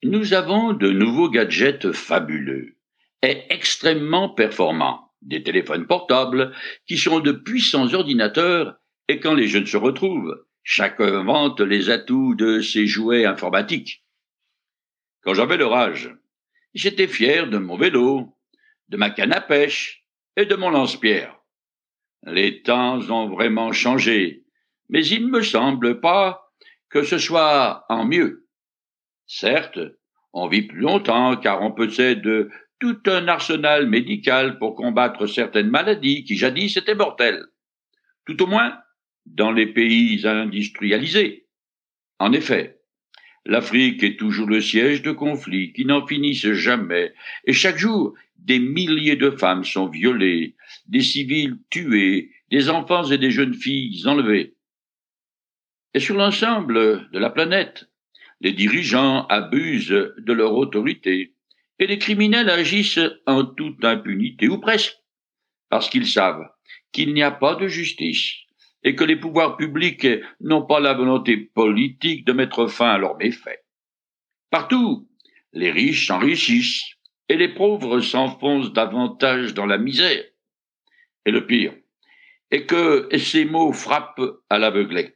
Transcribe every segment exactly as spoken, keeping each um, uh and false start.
Nous avons de nouveaux gadgets fabuleux et extrêmement performants, des téléphones portables qui sont de puissants ordinateurs et quand les jeunes se retrouvent, chacun vante les atouts de ses jouets informatiques. Quand j'avais leur âge, j'étais fier de mon vélo, de ma canne à pêche et de mon lance-pierre. Les temps ont vraiment changé, mais il ne me semble pas que ce soit en mieux. Certes, on vit plus longtemps car on possède tout un arsenal médical pour combattre certaines maladies qui jadis étaient mortelles, tout au moins dans les pays industrialisés. En effet, l'Afrique est toujours le siège de conflits qui n'en finissent jamais, et chaque jour, des milliers de femmes sont violées, des civils tués, des enfants et des jeunes filles enlevés. Et sur l'ensemble de la planète, les dirigeants abusent de leur autorité et les criminels agissent en toute impunité, ou presque, parce qu'ils savent qu'il n'y a pas de justice et que les pouvoirs publics n'ont pas la volonté politique de mettre fin à leurs méfaits. Partout, les riches s'enrichissent et les pauvres s'enfoncent davantage dans la misère. Et le pire est que ces mots frappent à l'aveuglette.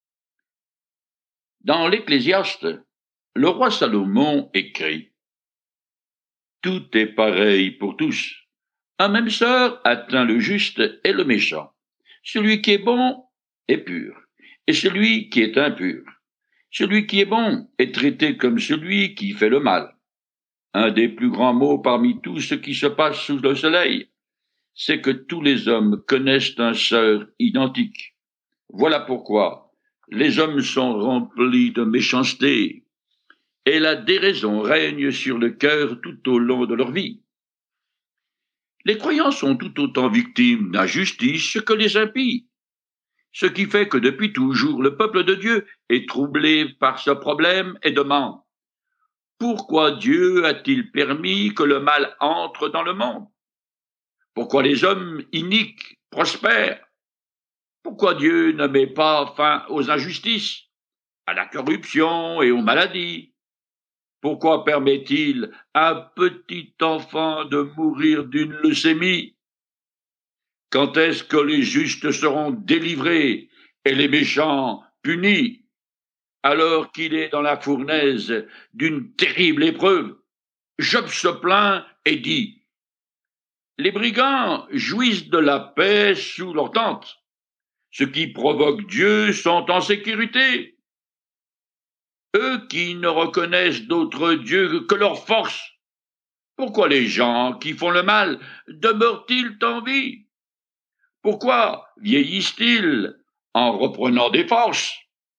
Dans l'Ecclésiaste, le roi Salomon écrit « Tout est pareil pour tous. Un même sort atteint le juste et le méchant. Celui qui est bon est pur, et celui qui est impur. Celui qui est bon est traité comme celui qui fait le mal. » Un des plus grands mots parmi tout ce qui se passe sous le soleil, c'est que tous les hommes connaissent un sort identique. Voilà pourquoi les hommes sont remplis de méchanceté, et la déraison règne sur le cœur tout au long de leur vie. Les croyants sont tout autant victimes d'injustice que les impies, ce qui fait que depuis toujours le peuple de Dieu est troublé par ce problème et demande « Pourquoi Dieu a-t-il permis que le mal entre dans le monde? Pourquoi les hommes iniques prospèrent? Pourquoi Dieu ne met pas fin aux injustices, à la corruption et aux maladies? Pourquoi permet-il à un petit enfant de mourir d'une leucémie? Quand est-ce que les justes seront délivrés et les méchants punis, alors qu'il est dans la fournaise d'une terrible épreuve? Job se plaint et dit « Les brigands jouissent de la paix sous leur tente. Ceux qui provoquent Dieu sont en sécurité. Eux qui ne reconnaissent d'autre Dieu que leur force. Pourquoi les gens qui font le mal demeurent-ils en vie? Pourquoi vieillissent-ils en reprenant des forces? »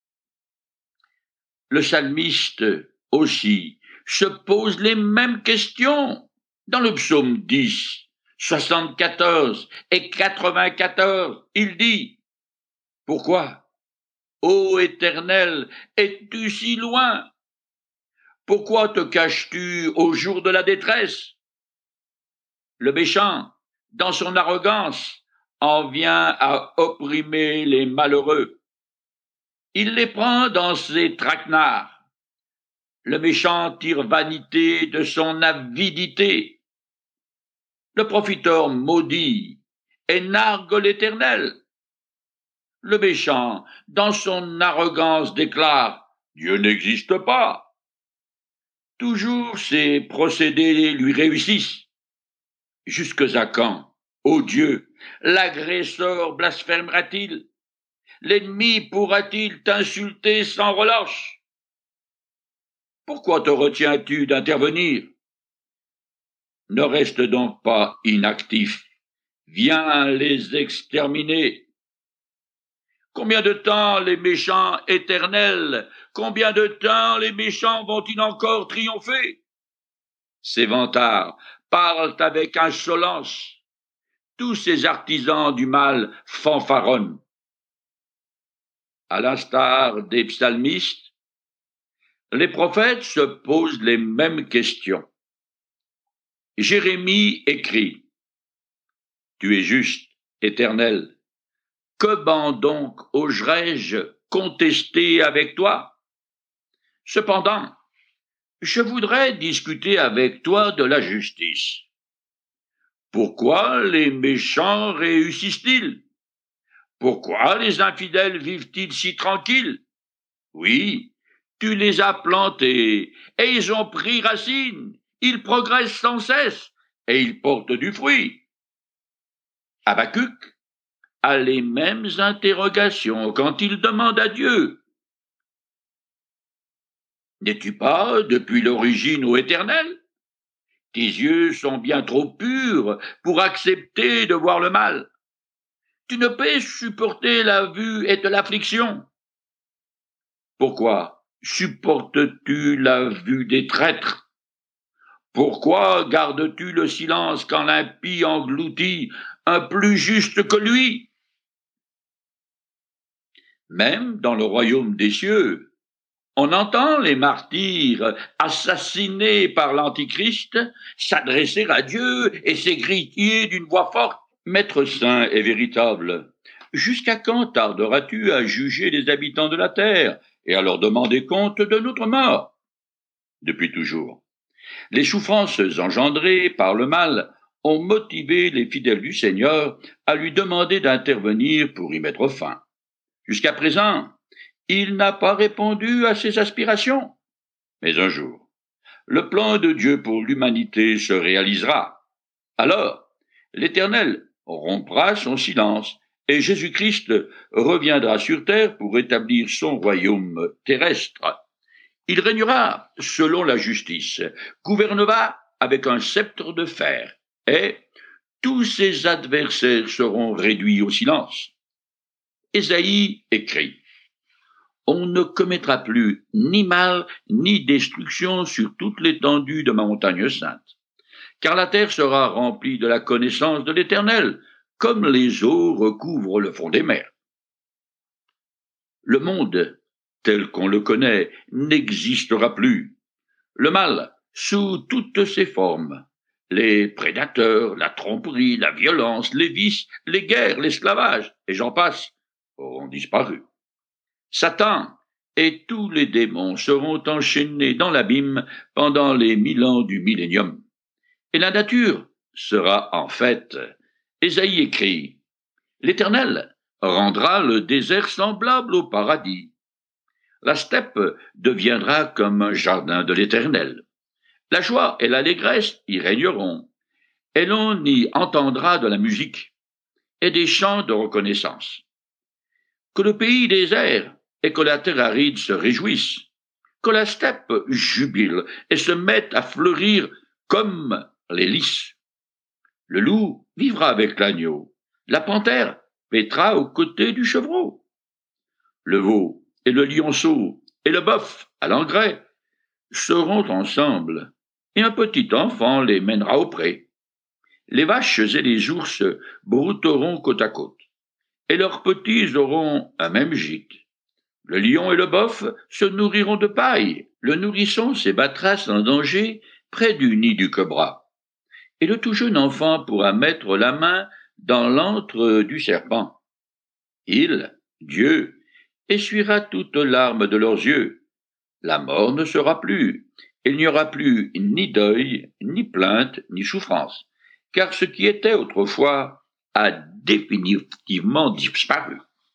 Le psalmiste aussi se pose les mêmes questions. Dans le psaume dix, soixante-quatorze et quatre-vingt-quatorze, il dit « Pourquoi, ô Éternel, es-tu si loin? Pourquoi te caches-tu au jour de la détresse? Le méchant, dans son arrogance, en vient à opprimer les malheureux. Il les prend dans ses traquenards. Le méchant tire vanité de son avidité. Le profiteur maudit et nargue l'Éternel. Le méchant, dans son arrogance, déclare « Dieu n'existe pas ». Toujours ses procédés lui réussissent. Jusque à quand, ô Dieu, l'agresseur blasphémera-t-il? L'ennemi pourra-t-il t'insulter sans relâche? Pourquoi te retiens-tu d'intervenir? Ne reste donc pas inactif. Viens les exterminer. Combien de temps les méchants éternels, combien de temps les méchants vont-ils encore triompher? Ces vantards parlent avec insolence. Tous ces artisans du mal fanfaronnent. À l'instar des psalmistes, les prophètes se posent les mêmes questions. Jérémie écrit « Tu es juste, Éternel. Comment donc oserais-je contester avec toi? Cependant, Je voudrais discuter avec toi de la justice. Pourquoi les méchants réussissent-ils? Pourquoi les infidèles vivent-ils si tranquilles? Oui, tu les as plantés, et ils ont pris racine, ils progressent sans cesse, et ils portent du fruit. Habacuc a les mêmes interrogations quand il demande à Dieu. N'es-tu pas depuis l'origine ô Éternel? Tes yeux sont bien trop purs pour accepter de voir le mal. Tu ne peux supporter la vue et de l'affliction. Pourquoi supportes-tu la vue des traîtres? Pourquoi gardes-tu le silence quand l'impie engloutit un plus juste que lui? Même dans le royaume des cieux, on entend les martyrs assassinés par l'Antichrist s'adresser à Dieu et s'écrier d'une voix forte: Maître saint et véritable, jusqu'à quand tarderas-tu à juger les habitants de la terre et à leur demander compte de notre mort? Depuis toujours, les souffrances engendrées par le mal ont motivé les fidèles du Seigneur à lui demander d'intervenir pour y mettre fin. Jusqu'à présent, il n'a pas répondu à ses aspirations. Mais un jour, le plan de Dieu pour l'humanité se réalisera. Alors, l'Éternel rompra son silence et Jésus-Christ reviendra sur terre pour établir son royaume terrestre. Il régnera selon la justice, gouvernera avec un sceptre de fer, et tous ses adversaires seront réduits au silence. Ésaïe écrit: On ne commettra plus ni mal ni destruction sur toute l'étendue de ma montagne sainte, car la terre sera remplie de la connaissance de l'Éternel, comme les eaux recouvrent le fond des mers. Le monde, tel qu'on le connaît, n'existera plus. Le mal, sous toutes ses formes, les prédateurs, la tromperie, la violence, les vices, les guerres, l'esclavage, et j'en passe, auront disparu. Satan et tous les démons seront enchaînés dans l'abîme pendant les mille ans du millénium. Et la nature sera en fête. Ésaïe écrit: L'Éternel rendra le désert semblable au paradis. La steppe deviendra comme un jardin de l'Éternel. La joie et l'allégresse y régneront, et l'on y entendra de la musique et des chants de reconnaissance. Que le pays désert et que la terre aride se réjouissent, que la steppe jubile et se mette à fleurir comme les lys. Le loup vivra avec l'agneau, la panthère paîtra aux côtés du chevreau. Le veau et le lionceau et le bœuf à l'engrais seront ensemble, et un petit enfant les mènera au pré. Les vaches et les ours brouteront côte à côte, et leurs petits auront un même gîte. Le lion et le bœuf se nourriront de paille, le nourrisson s'ébattra sans danger près du nid du cobra, et le tout jeune enfant pourra mettre la main dans l'antre du serpent. Il, Dieu, essuiera toutes larmes de leurs yeux. La mort ne sera plus. Il n'y aura plus ni deuil, ni plainte, ni souffrance, car ce qui était autrefois a définitivement disparu.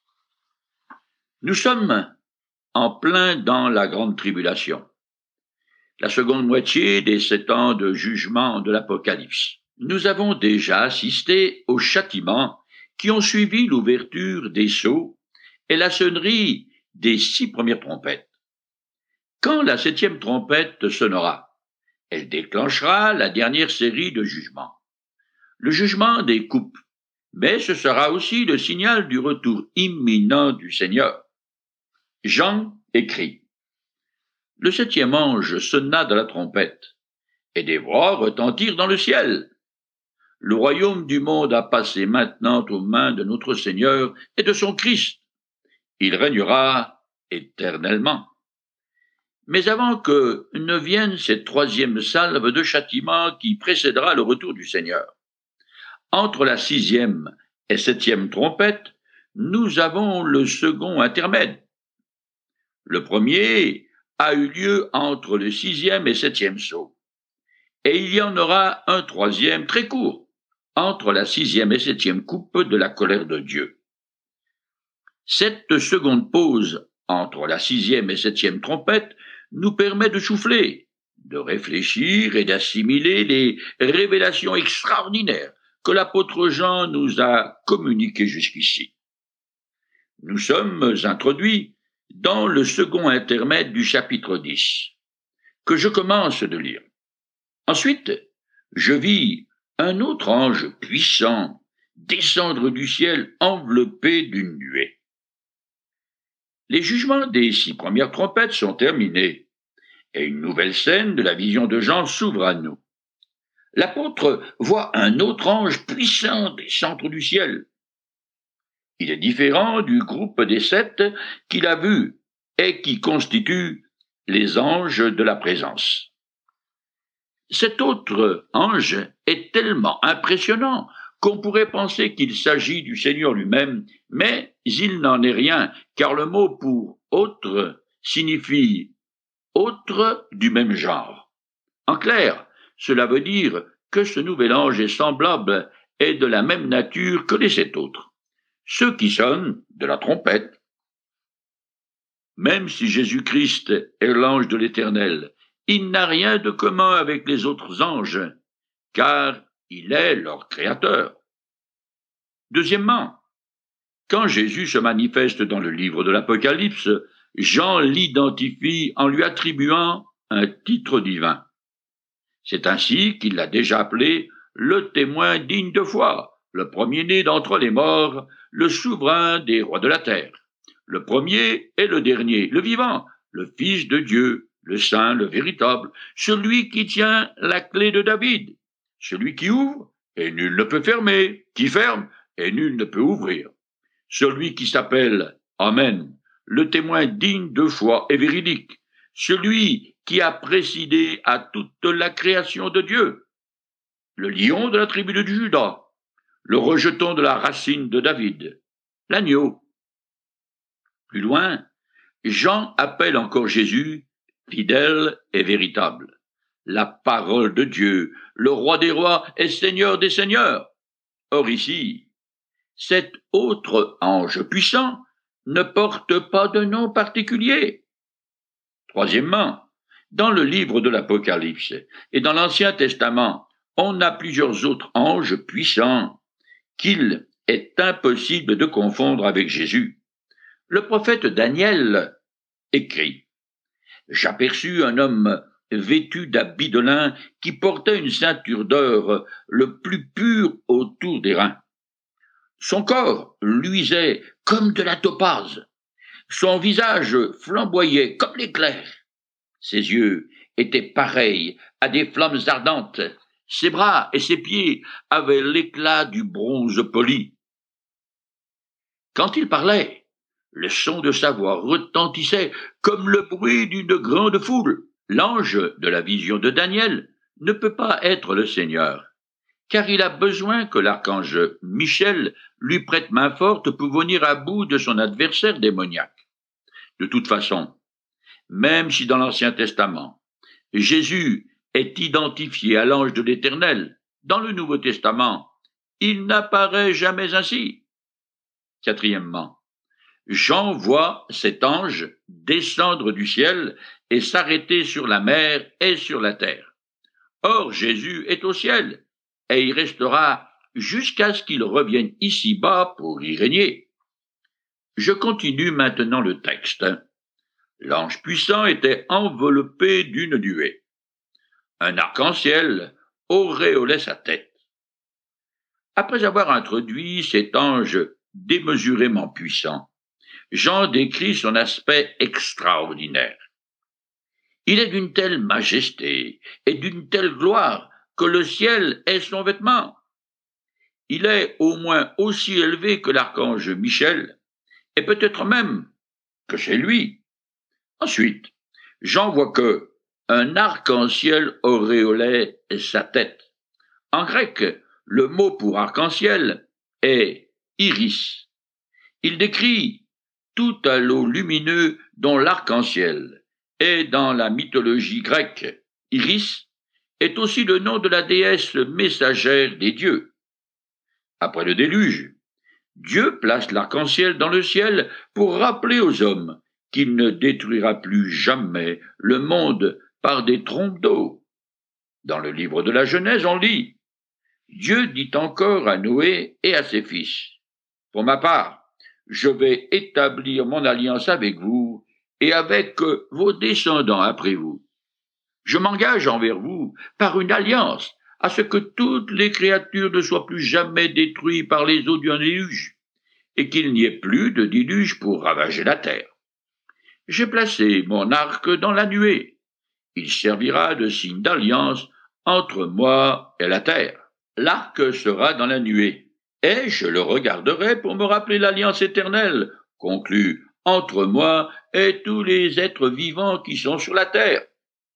Nous sommes en plein dans la grande tribulation, la seconde moitié des sept ans de jugement de l'Apocalypse. Nous avons déjà assisté aux châtiments qui ont suivi l'ouverture des sceaux et la sonnerie des six premières trompettes. Quand la septième trompette sonnera, elle déclenchera la dernière série de jugements. Le jugement des coupes, mais ce sera aussi le signal du retour imminent du Seigneur. Jean écrit: Le septième ange sonna de la trompette, et des voix retentirent dans le ciel. Le royaume du monde a passé maintenant aux mains de notre Seigneur et de son Christ. Il régnera éternellement. Mais avant que ne vienne cette troisième salve de châtiment qui précédera le retour du Seigneur, entre la sixième et septième trompette, nous avons le second intermède. Le premier a eu lieu entre le sixième et septième sceau. Et il y en aura un troisième très court, entre la sixième et septième coupe de la colère de Dieu. Cette seconde pause entre la sixième et septième trompette nous permet de souffler, de réfléchir et d'assimiler les révélations extraordinaires que l'apôtre Jean nous a communiquées jusqu'ici. Nous sommes introduits dans le second intermède du chapitre dix, que je commence de lire. Ensuite, je vis un autre ange puissant descendre du ciel enveloppé d'une nuée. Les jugements des six premières trompettes sont terminés, et une nouvelle scène de la vision de Jean s'ouvre à nous. L'apôtre voit un autre ange puissant descendre du ciel. Il est différent du groupe des sept qu'il a vu et qui constituent les anges de la présence. Cet autre ange est tellement impressionnant qu'on pourrait penser qu'il s'agit du Seigneur lui-même, mais il n'en est rien, car le mot pour autre signifie autre du même genre. En clair, cela veut dire que ce nouvel ange est semblable et de la même nature que les sept autres, ceux qui sonnent de la trompette. Même si Jésus-Christ est l'ange de l'Éternel, il n'a rien de commun avec les autres anges, car il est leur créateur. Deuxièmement, quand Jésus se manifeste dans le livre de l'Apocalypse, Jean l'identifie en lui attribuant un titre divin. C'est ainsi qu'il l'a déjà appelé le témoin digne de foi, le premier-né d'entre les morts, le souverain des rois de la terre, le premier et le dernier, le vivant, le Fils de Dieu, le Saint, le véritable, celui qui tient la clé de David, celui qui ouvre et nul ne peut fermer, qui ferme et nul ne peut ouvrir, celui qui s'appelle Amen, le témoin digne de foi et véridique, celui qui a présidé à toute la création de Dieu, le lion de la tribu de Juda, le rejeton de la racine de David, l'agneau. Plus loin, Jean appelle encore Jésus fidèle et véritable, la parole de Dieu, le roi des rois et seigneur des seigneurs. Or ici, cet autre ange puissant ne porte pas de nom particulier. Troisièmement, dans le livre de l'Apocalypse et dans l'Ancien Testament, on a plusieurs autres anges puissants qu'il est impossible de confondre avec Jésus. Le prophète Daniel écrit « J'aperçus un homme vêtu d'habits de lin qui portait une ceinture d'or le plus pur autour des reins. Son corps luisait comme de la topaze, son visage flamboyait comme l'éclair, ses yeux étaient pareils à des flammes ardentes, ses bras et ses pieds avaient l'éclat du bronze poli. Quand il parlait, le son de sa voix retentissait comme le bruit d'une grande foule. L'ange de la vision de Daniel ne peut pas être le Seigneur, car il a besoin que l'archange Michel lui prête main forte pour venir à bout de son adversaire démoniaque. De toute façon, même si dans l'Ancien Testament, Jésus est identifié à l'ange de l'Éternel, dans le Nouveau Testament, il n'apparaît jamais ainsi. Quatrièmement, Jean voit cet ange descendre du ciel et s'arrêter sur la mer et sur la terre. Or, Jésus est au ciel, et il restera jusqu'à ce qu'il revienne ici-bas pour y régner. Je continue maintenant le texte. L'ange puissant était enveloppé d'une nuée. Un arc-en-ciel auréolait sa tête. Après avoir introduit cet ange démesurément puissant, Jean décrit son aspect extraordinaire. Il est d'une telle majesté et d'une telle gloire que le ciel est son vêtement. Il est au moins aussi élevé que l'archange Michel, et peut-être même que c'est lui. Ensuite, Jean voit que un arc-en-ciel auréolait sa tête. En grec, le mot pour arc-en-ciel est iris. Il décrit tout halo lumineux dont l'arc-en-ciel et dans la mythologie grecque, Iris est aussi le nom de la déesse messagère des dieux. Après le déluge, Dieu place l'arc-en-ciel dans le ciel pour rappeler aux hommes qu'il ne détruira plus jamais le monde par des trompes d'eau. Dans le livre de la Genèse, on lit « Dieu dit encore à Noé et à ses fils, « Pour ma part, je vais établir mon alliance avec vous et avec vos descendants après vous. Je m'engage envers vous par une alliance à ce que toutes les créatures ne soient plus jamais détruites par les eaux d'un déluge, et qu'il n'y ait plus de déluge pour ravager la terre. J'ai placé mon arc dans la nuée. Il servira de signe d'alliance entre moi et la terre. L'arc sera dans la nuée, et je le regarderai pour me rappeler l'alliance éternelle, conclue entre moi et tous les êtres vivants qui sont sur la terre. »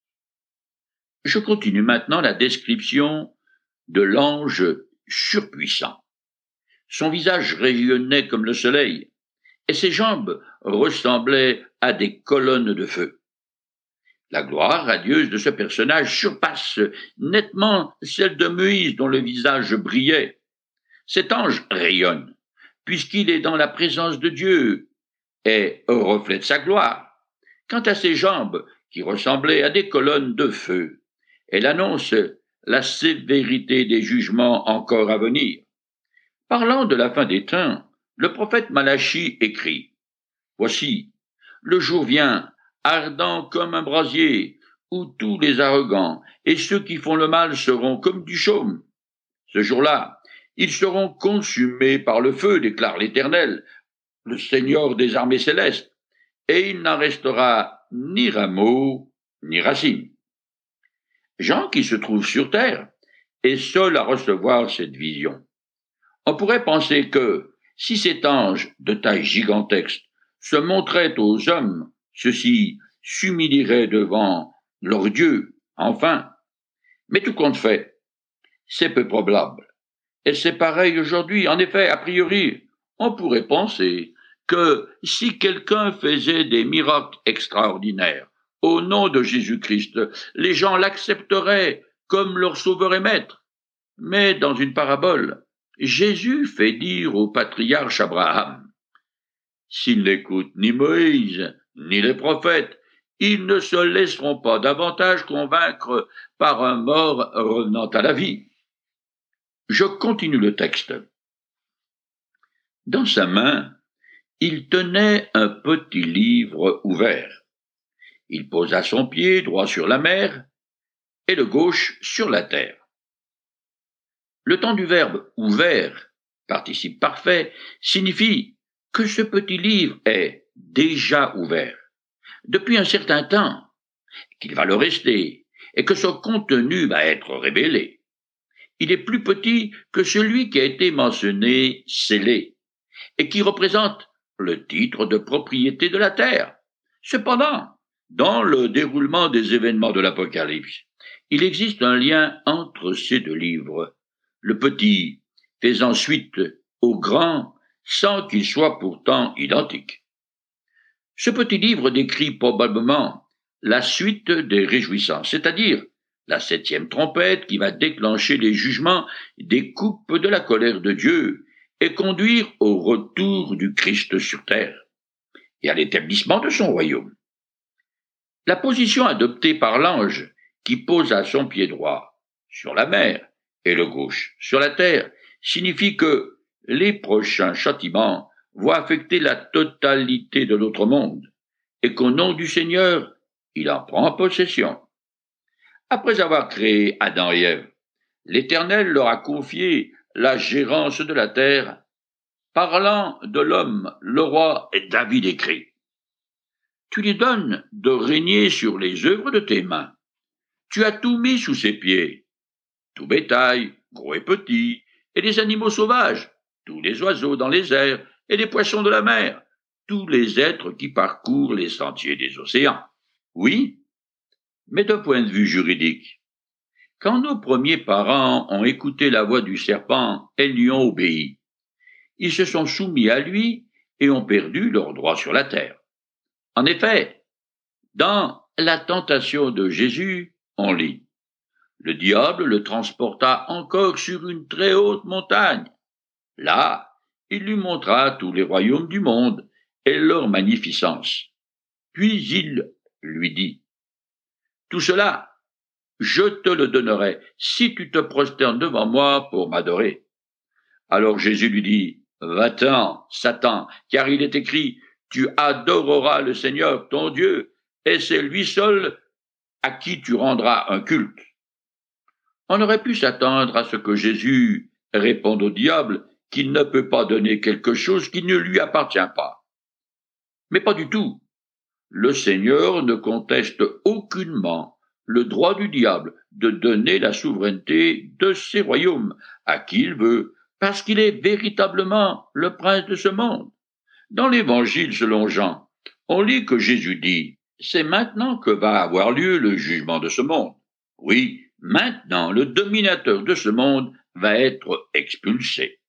Je continue maintenant la description de l'ange surpuissant. Son visage rayonnait comme le soleil, et ses jambes ressemblaient à des colonnes de feu. La gloire radieuse de ce personnage surpasse nettement celle de Moïse dont le visage brillait. Cet ange rayonne, puisqu'il est dans la présence de Dieu et reflète sa gloire. Quant à ses jambes, qui ressemblaient à des colonnes de feu, elle annonce la sévérité des jugements encore à venir. Parlant de la fin des temps, le prophète Malachie écrit « Voici, le jour vient, ardent comme un brasier, où tous les arrogants et ceux qui font le mal seront comme du chaume. Ce jour-là, ils seront consumés par le feu, déclare l'Éternel, le Seigneur des armées célestes, et il n'en restera ni rameau ni racine. » Jean, qui se trouve sur terre, est seul à recevoir cette vision. On pourrait penser que, si cet ange de taille gigantesque se montrait aux hommes, ceux-ci s'humilieraient devant leur Dieu, enfin. Mais tout compte fait, c'est peu probable. Et c'est pareil aujourd'hui. En effet, a priori, on pourrait penser que si quelqu'un faisait des miracles extraordinaires au nom de Jésus-Christ, les gens l'accepteraient comme leur sauveur et maître. Mais dans une parabole, Jésus fait dire au patriarche Abraham, « S'ils n'écoutent ni Moïse, ni les prophètes, ils ne se laisseront pas davantage convaincre par un mort revenant à la vie. » Je continue le texte. Dans sa main, il tenait un petit livre ouvert. Il posa son pied droit sur la mer et le gauche sur la terre. Le temps du verbe « ouvert », participe parfait, signifie que ce petit livre est déjà ouvert, depuis un certain temps, qu'il va le rester, et que son contenu va être révélé. Il est plus petit que celui qui a été mentionné « scellé », et qui représente le titre de propriété de la terre. Cependant, dans le déroulement des événements de l'Apocalypse, il existe un lien entre ces deux livres, le petit faisant suite au grand sans qu'ils soient pourtant identiques. Ce petit livre décrit probablement la suite des réjouissances, c'est-à-dire la septième trompette qui va déclencher les jugements des coupes de la colère de Dieu et conduire au retour du Christ sur terre et à l'établissement de son royaume. La position adoptée par l'ange qui pose à son pied droit sur la mer et le gauche sur la terre signifie que les prochains châtiments vont affecter la totalité de notre monde et qu'au nom du Seigneur, il en prend possession. Après avoir créé Adam et Ève, l'Éternel leur a confié la gérance de la terre. Parlant de l'homme, le roi David écrit « Tu lui donnes de régner sur les œuvres de tes mains. Tu as tout mis sous ses pieds, tout bétail, gros et petit, et les animaux sauvages, tous les oiseaux dans les airs et les poissons de la mer, tous les êtres qui parcourent les sentiers des océans. » Oui, mais d'un point de vue juridique, quand nos premiers parents ont écouté la voix du serpent et lui ont obéi, ils se sont soumis à lui et ont perdu leur droit sur la terre. En effet, dans la tentation de Jésus, on lit. Le diable le transporta encore sur une très haute montagne. Là, il lui montra tous les royaumes du monde et leur magnificence. Puis il lui dit, « Tout cela, je te le donnerai si tu te prosternes devant moi pour m'adorer. » Alors Jésus lui dit, « Va-t'en, Satan, car il est écrit, tu adoreras le Seigneur ton Dieu, et c'est lui seul à qui tu rendras un culte. » On aurait pu s'attendre à ce que Jésus réponde au diable qu'il ne peut pas donner quelque chose qui ne lui appartient pas. Mais pas du tout. Le Seigneur ne conteste aucunement le droit du diable de donner la souveraineté de ses royaumes à qui il veut, parce qu'il est véritablement le prince de ce monde. Dans l'Évangile selon Jean, on lit que Jésus dit « C'est maintenant que va avoir lieu le jugement de ce monde. » Oui, maintenant le dominateur de ce monde va être expulsé.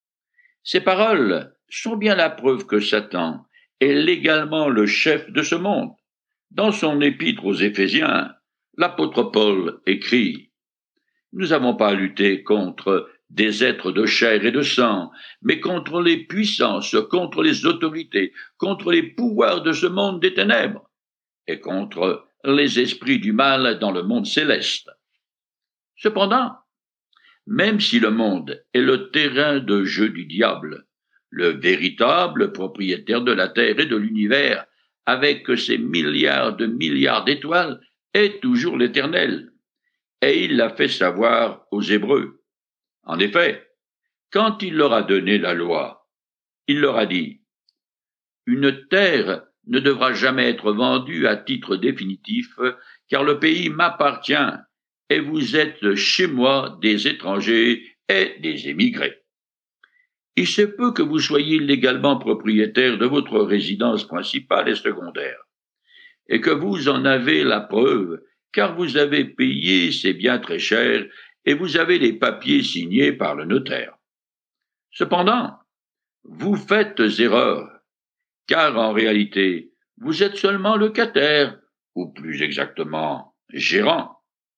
Ces paroles sont bien la preuve que Satan est légalement le chef de ce monde. Dans son épître aux Éphésiens, l'apôtre Paul écrit « Nous n'avons pas à lutter contre des êtres de chair et de sang, mais contre les puissances, contre les autorités, contre les pouvoirs de ce monde des ténèbres, et contre les esprits du mal dans le monde céleste. » Cependant, même si le monde est le terrain de jeu du diable, le véritable propriétaire de la terre et de l'univers, avec ses milliards de milliards d'étoiles, est toujours l'Éternel. Et il l'a fait savoir aux Hébreux. En effet, quand il leur a donné la loi, il leur a dit « Une terre ne devra jamais être vendue à titre définitif, car le pays m'appartient, et vous êtes chez moi des étrangers et des émigrés. Il se peut que vous soyez légalement propriétaire de votre résidence principale et secondaire, et que vous en avez la preuve, car vous avez payé ces biens très chers et vous avez les papiers signés par le notaire. Cependant, vous faites erreur, car en réalité, vous êtes seulement locataire, ou plus exactement, gérant.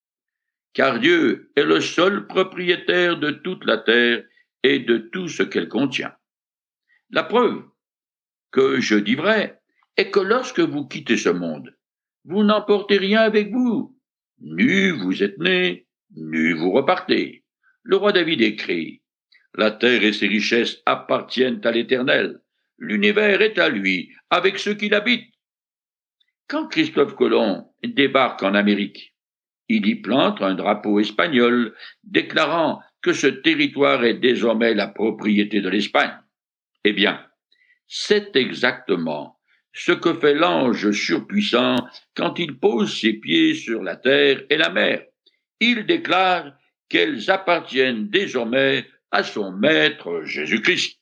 Car Dieu est le seul propriétaire de toute la terre et de tout ce qu'elle contient. La preuve que je dis vrai est que lorsque vous quittez ce monde, vous n'emportez rien avec vous. Nu vous êtes né, nu vous repartez. Le roi David écrit « La terre et ses richesses appartiennent à l'Éternel. L'univers est à lui, avec ceux qui l'habitent. » Quand Christophe Colomb débarque en Amérique, il y plante un drapeau espagnol déclarant que ce territoire est désormais la propriété de l'Espagne. Eh bien, c'est exactement ce que fait l'ange surpuissant quand il pose ses pieds sur la terre et la mer. Il déclare qu'elles appartiennent désormais à son maître Jésus-Christ.